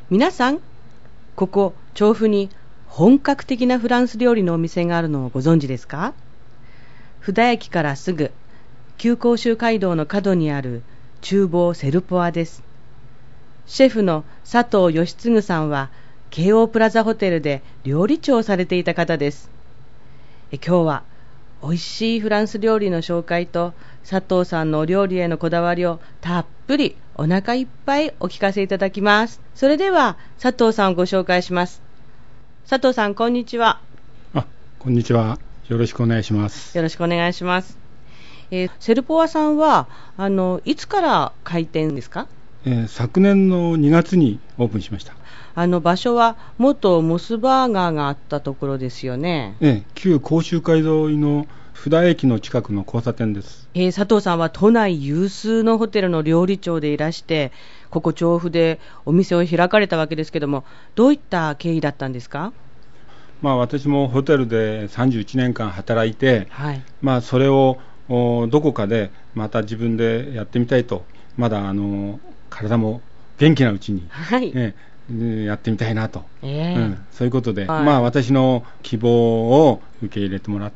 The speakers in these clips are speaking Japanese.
皆さん、ここ調布に本格的なフランス料理のお店があるのをご存知ですか？布田駅からすぐ旧甲州街道の角にある厨房セルポアです。シェフの佐藤義嗣さんは京王プラザホテルで料理長をされていた方です。今日は美味しいフランス料理の紹介と佐藤さんのお料理へのこだわりをたっぷりお腹いっぱいお聞かせいただきます。それでは佐藤さんをご紹介します。佐藤さん、こんにちは。 こんにちは。よろしくお願いします。 よろしくお願いします。セルポアさんはいつから開店ですか？ 昨年の2月にオープンしました。 場所は元モスバーガーがあったところですよね。 旧甲州街沿いの布田駅の近くの交差点です。 佐藤さんは都内有数のホテルの料理長でいらして、ここ調布でお店を開かれたわけですけども、どういった経緯だったんですか？ 私もホテルで31年間働いて、それをどこかでまた自分でやってみたいと、まだ体も元気なうちに、やってみたいなと、そういうことで、私の希望を受け入れてもらって、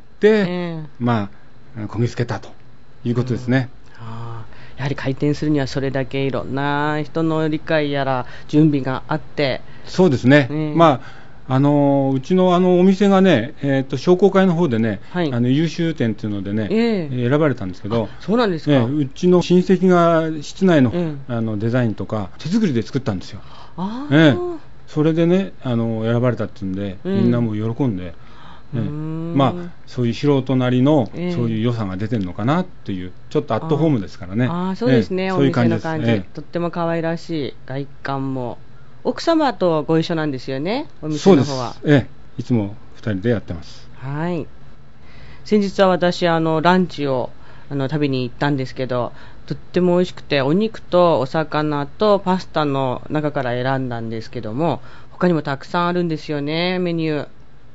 こぎつけたということですね。 やはり開店するにはそれだけいろんな人の理解やら準備があって。 そうですね、うちのお店がね、商工会の方でね、優秀店っていうのでね、選ばれたんですけど。 そうなんですか。 うちの親戚が室内の、デザインとか手作りで作ったんですよ。それでね、選ばれたっていうんで、みんなも喜んで、そういう素人なりの、そういう良さが出てるのかなっていう、ちょっとアットホームですからね。 そうですね、 そういう感じです。 お店の感じ、とっても可愛らしい外観も。奥様とご一緒なんですよね、お店の方は。 そうです。いつも2人でやってます。 先日は私ランチを食べに行ったんですけど、とっても美味しくて、お肉とお魚とパスタの中から選んだんですけども、他にもたくさんあるんですよね、メニュ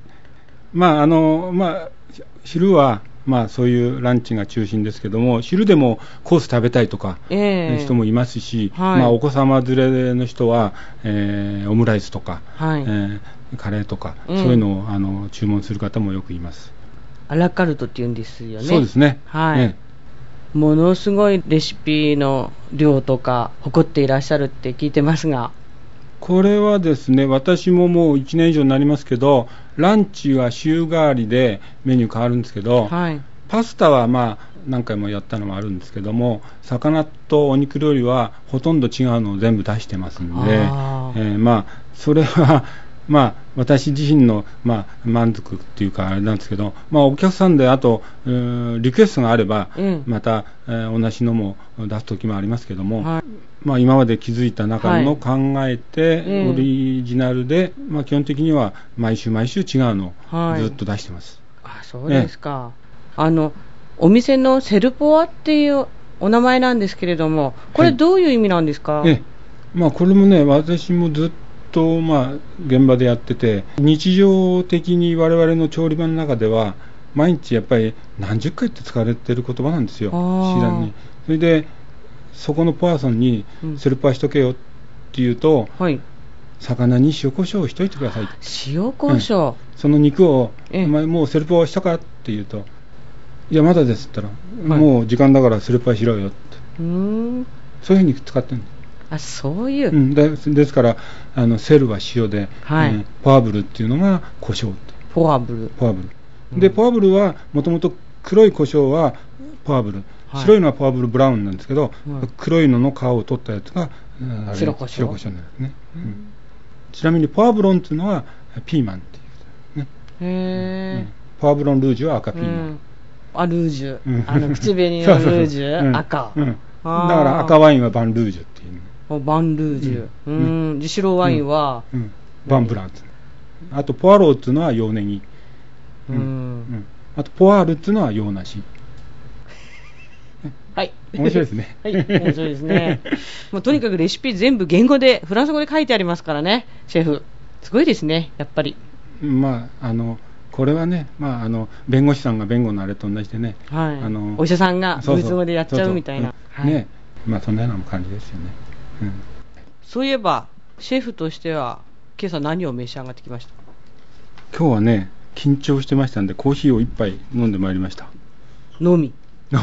ー。 昼はそういうランチが中心ですけども、昼でもコース食べたいとか、人もいますし、お子様連れの人は、オムライスとか、カレーとか、そういうのを注文する方もよくいます。 アラカルトっていうんですよね。 そうですね。 ものすごいレシピの量とか誇っていらっしゃるって聞いてますが。 これはですね、私ももう1年以上になりますけど、ランチは週替わりでメニュー変わるんですけど、パスタは何回もやったのもあるんですけども、魚とお肉料理はほとんど違うのを全部出してますんで、それは私自身の満足っていうかあれなんですけど、お客さんであとリクエストがあれば、また同じのも出す時もありますけども、今まで気づいた中の考えて、オリジナルで、基本的には毎週毎週違うのをずっと出してます。 そうですか。お店のセルポアっていうお名前なんですけれども、これどういう意味なんですか？ これもね、私もずっと現場でやってて、日常的に我々の調理場の中では毎日やっぱり何十回って使われてる言葉なんですよ、自然に。それでそこのポアソンにセルポアしとけよって言うと、魚に塩コショウをしといてください。 塩コショウ、 その肉をお前もうセルポアしたかって言うと、いやまだですって言ったら、もう時間だからセルポアしろよって、そういうふうに使ってるんです。 そういう、 ですからセルは塩で、ポワブルっていうのが胡椒って。 ポワブルで、ポワブルはもともと黒い胡椒はポワブル、白いのはポワブルブラウンなんですけど、黒いのの皮を取ったやつが白胡椒なんですね。ちなみにポワブロンっていうのはピーマンっていうね。ポワブロンルージュは赤ピーマン。 ルージュ、口紅のルージュ、赤。だから赤ワインはバンルージュっていう。 バンルージュ、白ワインは、 バンブランツ。あとポワローっていうのは洋ネギ、あとポワールっていうのは洋梨。面白いですね。 面白いですね。とにかくレシピ全部言語で、フランス語で書いてありますからね、シェフ。すごいですね、やっぱり。 これはね、弁護士さんが弁護のあれと同じでね、 お医者さんがドイツ語でやっちゃうみたいな。 そんなような感じですよね。 そういえばシェフとしては今朝何を召し上がってきました？ 今日はね、緊張してましたんでコーヒーを一杯飲んでまいりました。 飲み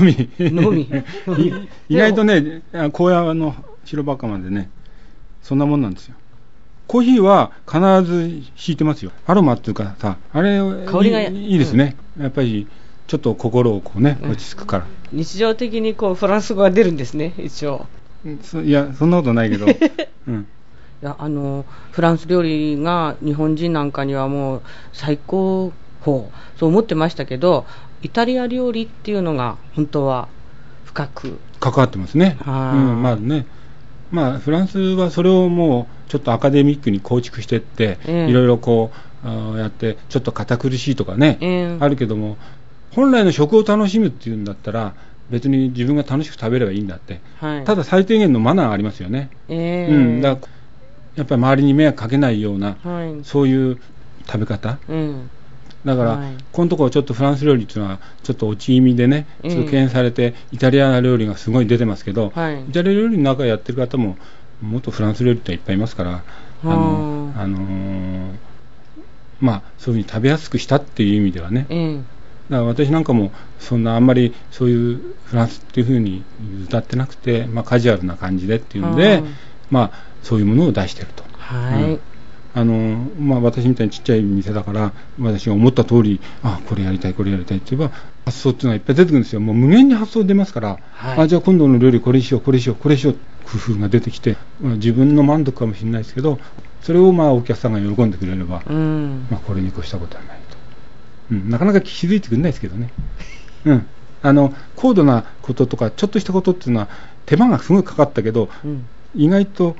意外とね、荒野の白馬までね、そんなもんなんですよ。コーヒーは必ず敷いてますよ。アロマっていうかさ、あれ香りがいいですね、やっぱりちょっと心をこうね、落ち着くから。 日常的にこうフランス語が出るんですね、一応。 いや、そんなことないけど、うん、 いやフランス料理が日本人なんかにはもう最高峰、そう思ってましたけど、イタリア料理っていうのが本当は深く関わってますね。まあね、まあフランスはそれをもうちょっとアカデミックに構築していって、いろいろこうやってちょっと堅苦しいとかね、あるけども、本来の食を楽しむっていうんだったら別に自分が楽しく食べればいいんだって、ただ最低限のマナーがありますよね。だからやっぱり周りに迷惑かけないような、そういう食べ方、だから、このところちょっとフランス料理っていうのはちょっと落ち気味でね、ちょっと敬遠されてイタリア料理がすごい出てますけど、イタリア料理の中やってる方ももっとフランス料理っていっぱいいますから、まあそういうふうに食べやすくしたっていう意味ではね、だから私なんかもそんなあんまりそういうフランスっていうふうに歌ってなくて、まあ、カジュアルな感じでっていうんで、まあそういうものを出してると。まあ、私みたいにちっちゃい店だから私が思った通り、これやりたいこれやりたいって言えば発想っていうのはいっぱい出てくるんですよ。もう無限に発想出ますから、じゃあ今度の料理これしようこれしようこれしよう、工夫が出てきて、自分の満足かもしれないですけど、それをまあお客さんが喜んでくれれば、まあ、これに越したことはないと、なかなか気づいてくれないですけどね、高度なこととかちょっとしたことっていうのは手間がすごいかかったけど、意外と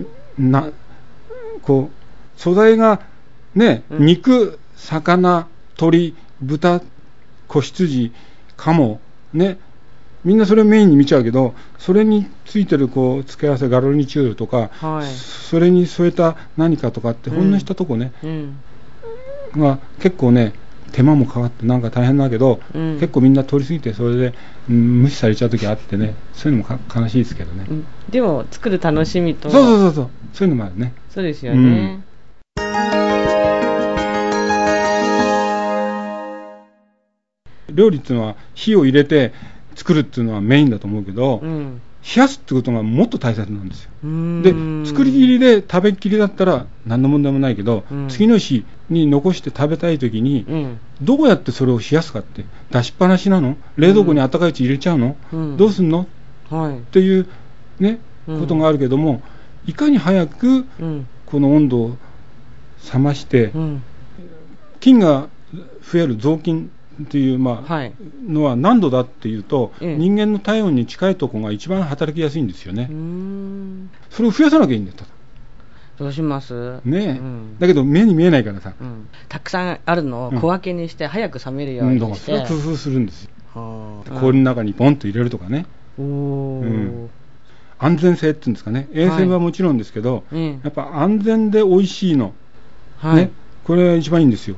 こう素材がね、肉、魚、鶏、豚、子羊、鴨ね、みんなそれをメインに見ちゃうけど、それについてるこう付け合わせガロニチュールとか、それに添えた何かとかってほんのしたとこね、が結構ね手間もかかってなんか大変だけど、結構みんな通り過ぎてそれで、無視されちゃう時あってね、そういうのも悲しいですけどね、 でも作る楽しみと、 そういうのもあるね。 そうですよね、 料理っていうのは火を入れて作るっていうのはメインだと思うけど、冷やすってことがもっと大切なんですよ。で、作り切りで食べきりだったら何の問題もないけど、次の日に残して食べたいときに、どうやってそれを冷やすかって、出しっぱなしなの？冷蔵庫に温かいうち入れちゃうの？どうすんの？っていうね、ことがあるけども、いかに早くこの温度を冷まして、菌が増える雑菌っていう、のは何度だっていうと、人間の体温に近いところが一番働きやすいんですよね。それを増やさなきゃいいんだよ。 どうしますね、だけど目に見えないからさ、 たくさんあるのを小分けにして早く冷めるようにして、 だからそれは工夫するんですよ。氷の中にポンと入れるとかね。安全性っていうんですかね、衛生はもちろんですけど、やっぱ安全で美味しいの、これが一番いいんですよ。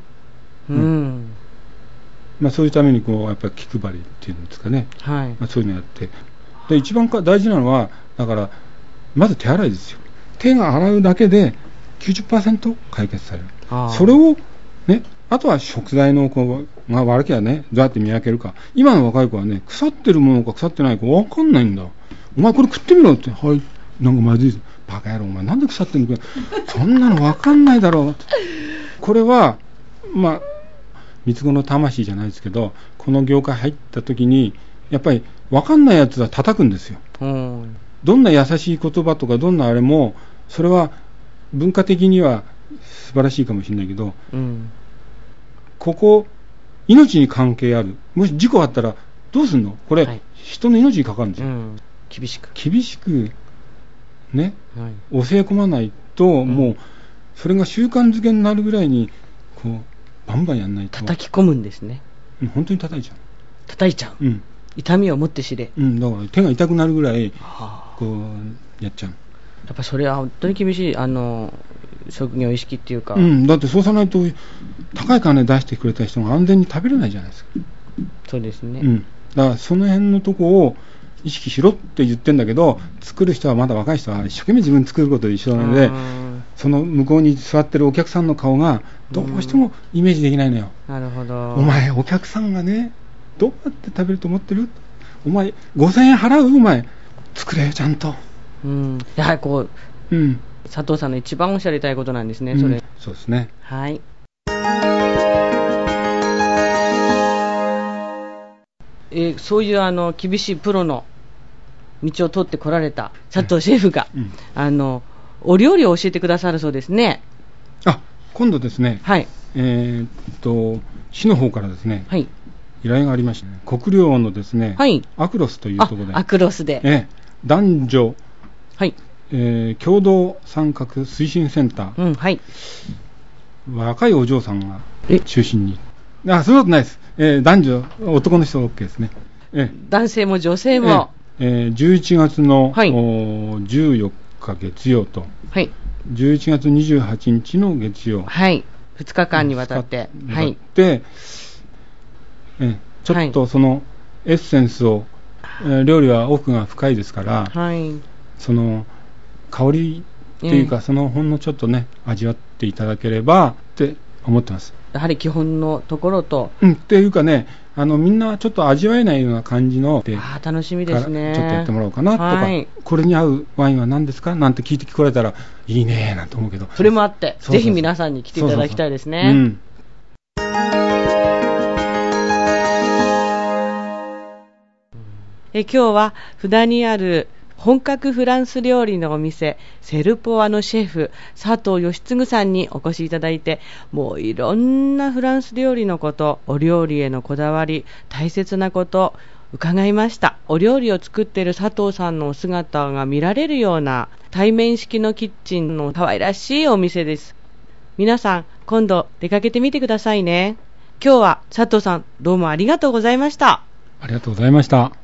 そういうためにこうやっぱり気配りっていうんですかね、そういうのやって、で一番大事なのはだからまず手洗いですよ。手が洗うだけで 90% 解決される。それをね、あとは食材のこうが悪ければね、どうやって見分けるか。今の若い子はね、腐ってるものか腐ってないか分かんないんだ。お前これ食ってみろって、はい、なんかまずい、バカ野郎お前なんで腐ってんのか、そんなの分かんないだろうって。これは三つ子の魂じゃないですけど、この業界入った時にやっぱり分かんないやつは叩くんですよ。どんな優しい言葉とかどんなあれも、それは文化的には素晴らしいかもしれないけど、ここ命に関係ある、もし事故あったらどうすんの、これ、人の命にかかるんですよ。厳しくね、教え込まないと、もうそれが習慣づけになるぐらいにこうバンバンやんないと。 叩き込むんですね。 本当に叩いちゃう。 痛みを持って知れ。 だから手が痛くなるぐらいこうやっちゃう。 やっぱそれは本当に厳しい職業意識っていうか。 だってそうさないと高い金出してくれた人が安全に食べれないじゃないですか。 そうですね。 だからその辺のとこを意識しろって言ってんだけど、作る人はまだ若い人は一生懸命自分で作ることで一緒なので、 その向こうに座ってるお客さんの顔がどうしてもイメージできないのよ。 なるほど。 お前お客さんがねどうやって食べると思ってる？お前5000円払う？お前作れよちゃんと。 やはりこう、佐藤さんの一番おっしゃりたいことなんですね、それ。 そうですね。 はい。そういう厳しいプロの道を通ってこられた佐藤シェフが、お料理を教えてくださるそうですね。 今度ですね、 はい。 市の方からですね、 はい、 依頼がありまして、ね、国領のですね、 はい、 アクロスというところで、 アクロスで、 男女、 はい、 共同参画推進センター、 はい、 若いお嬢さんが中心に、そんなことないです、男女、男の人は OK ですね、 男性も女性も、 11月の、14日月曜と、11月28日の月曜、 2日間にわたって、 ちょっとそのエッセンスを、料理は奥が深いですから、その香りっていうか、そのほんのちょっとね味わっていただければって思ってます。 やはり基本のところと、 っていうかね、みんなちょっと味わえないような感じの楽しみですね。 ちょっとやってもらおうかなとか、これに合うワインは何ですかなんて聞いて聞こえたらいいねなんて思うけど、 それもあってぜひ皆さんに来ていただきたいですね。今日は札にある本格フランス料理のお店セルポアのシェフ佐藤義嗣さんにお越しいただいて、もういろんなフランス料理のこと、お料理へのこだわり、大切なこと伺いました。お料理を作っている佐藤さんのお姿が見られるような対面式のキッチンの可愛らしいお店です。皆さん今度出かけてみてくださいね。今日は佐藤さんどうもありがとうございました。 ありがとうございました。